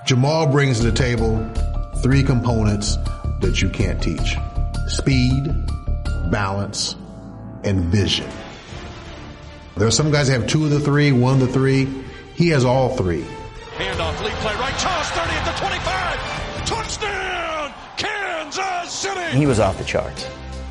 Jamal brings to the table three components that you can't teach: speed, balance, and vision. There are some guys that have two of the three, one of the three. He has all three. Handoff, lead play, right, Charles 30 at the 25. Touchdown, Kansas City. He was off the charts.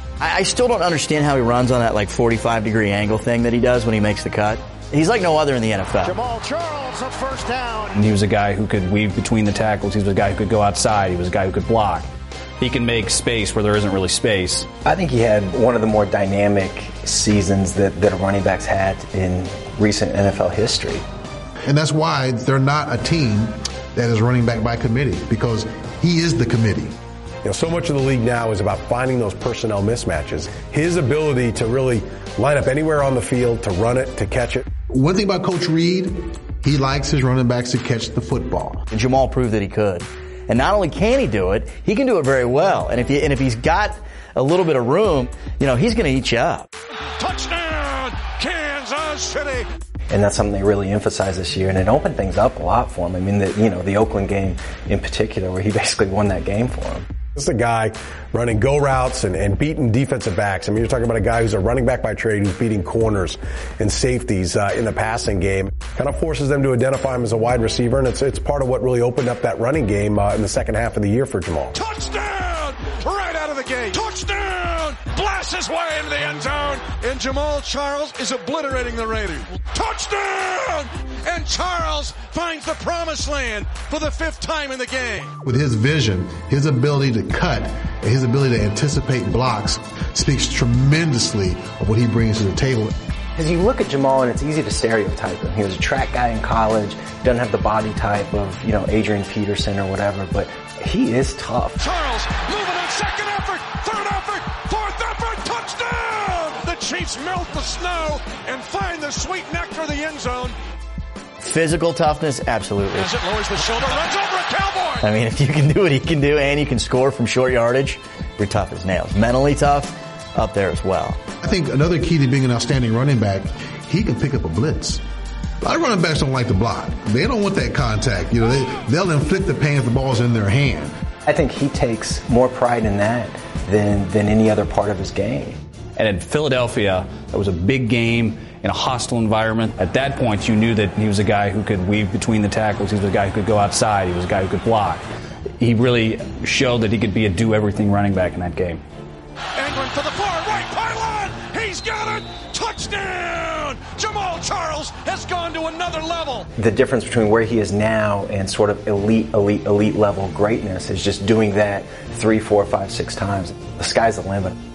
I still don't understand how he runs on that like 45-degree angle thing that he does when he makes the cut. He's like no other in the NFL. Jamal Charles, a first down. And he was a guy who could weave between the tackles. He was a guy who could go outside. He was a guy who could block. He can make space where there isn't really space. I think he had one of the more dynamic seasons that a running back's had in recent NFL history. And that's why they're not a team that is running back by committee, because he is the committee. You know, so much of the league now is about finding those personnel mismatches. His ability to really line up anywhere on the field, to run it, to catch it. One thing about Coach Reed, he likes his running backs to catch the football. And Jamal proved that he could. And not only can he do it, he can do it very well. And if he's got a little bit of room, you know, he's going to eat you up. Touchdown, Kansas City. And that's something they really emphasized this year, and it opened things up a lot for him. I mean, the Oakland game in particular, where he basically won that game for him. This is a guy running go routes and beating defensive backs. I mean, you're talking about a guy who's a running back by trade who's beating corners and safeties in the passing game. Kind of forces them to identify him as a wide receiver, and it's part of what really opened up that running game in the second half of the year for Jamal. Touchdown! Right out of the gate. Touchdown! Blasts his way into the end zone. And Jamal Charles is obliterating the Raiders. Touchdown! And Charles finds the promised land for the fifth time in the game. With his vision, his ability to cut, and his ability to anticipate blocks speaks tremendously of what he brings to the table. As you look at Jamal, and it's easy to stereotype him. He was a track guy in college, doesn't have the body type of, Adrian Peterson or whatever, but he is tough. Charles moving on second effort, third effort, fourth effort, touchdown! The Chiefs melt the snow and find the sweet nectar of the end zone. Physical toughness, absolutely. As it lowers the shoulder, runs over a Cowboy. I mean, if you can do what he can do and you can score from short yardage, you're tough as nails. Mentally tough, up there as well. I think another key to being an outstanding running back, he can pick up a blitz. A lot of running backs don't like to block. They don't want that contact. They'll inflict the pain if the ball's in their hand. I think he takes more pride in that than any other part of his game. And in Philadelphia, that was a big game in a hostile environment. At that point, you knew that he was a guy who could weave between the tackles. He was a guy who could go outside. He was a guy who could block. He really showed that he could be a do-everything running back in that game. England for the far right pylon. He's got it. Touchdown. Jamal Charles has gone to another level. The difference between where he is now and sort of elite level greatness is just doing that 3, 4, 5, 6 times. The sky's the limit.